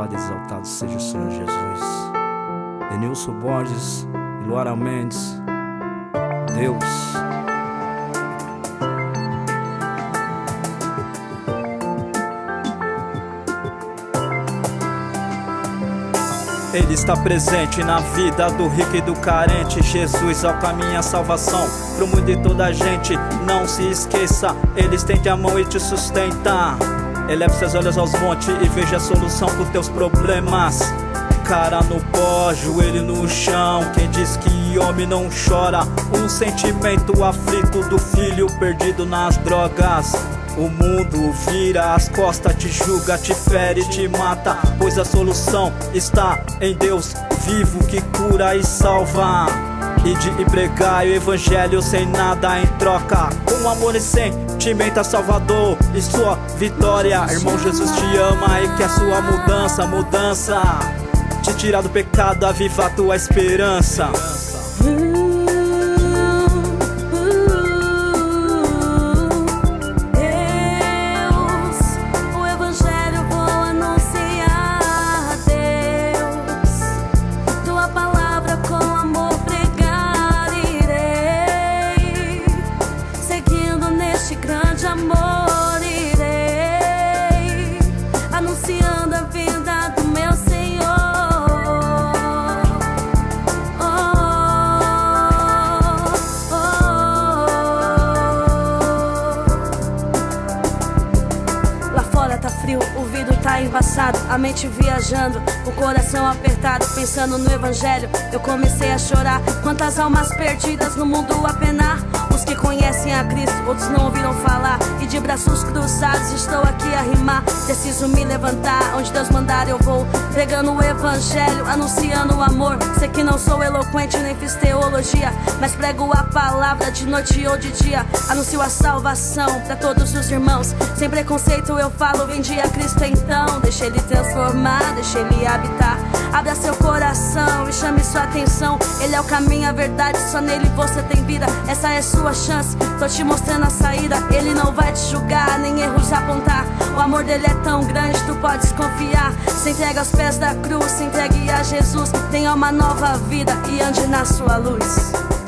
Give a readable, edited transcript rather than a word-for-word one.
louvado e exaltado seja o Senhor Jesus. Denilson Borges e Luara Mendes, Deus. Ele está presente na vida do rico e do carente. Jesus é o caminho, a salvação pro mundo e toda a gente. Não se esqueça, Ele estende a mão e te sustenta. Eleve seus olhos aos montes e veja a solução pros teus problemas. Cara no pó, joelho no chão. Quem diz que homem não chora? Um sentimento aflito do filho perdido nas drogas. O mundo vira as costas, te julga, te fere, te mata. Pois a solução está em Deus vivo que cura e salva. Ide e pregai o evangelho sem nada em troca. Com amor e sentimento a Salvador e sua vitória. Irmão, Jesus te ama e quer sua mudança. Mudança, te tirar do pecado, aviva a tua esperança. Grande amor irei, anunciando a vida do meu Senhor. Oh, oh, oh. Lá fora tá frio, o vidro tá embaçado, a mente viajando, o coração apertado, pensando no evangelho. Eu comecei a chorar, quantas almas perdidas no mundo a penar. Os que conhecem a Cristo, outros não ouviram falar. E de braços cruzados estou aqui a rimar. Preciso me levantar, onde Deus mandar eu vou, pregando o evangelho, anunciando o amor. Sei que não sou eloquente, nem fiz teologia, mas prego a palavra de noite ou de dia. Anuncio a salvação pra todos os irmãos. Sem preconceito eu falo, vendi a Cristo então. Deixa Ele transformar, deixa Ele habitar. Abra seu coração e chame sua atenção. Ele é o caminho, a verdade, só nele você tem vida. Essa é sua chance, tô te mostrando a saída. Ele não vai te julgar, nem erros apontar. O amor dele é tão grande, tu podes confiar. Se entregue aos pés da cruz, se entregue a Jesus. Tenha uma nova vida e ande na sua luz.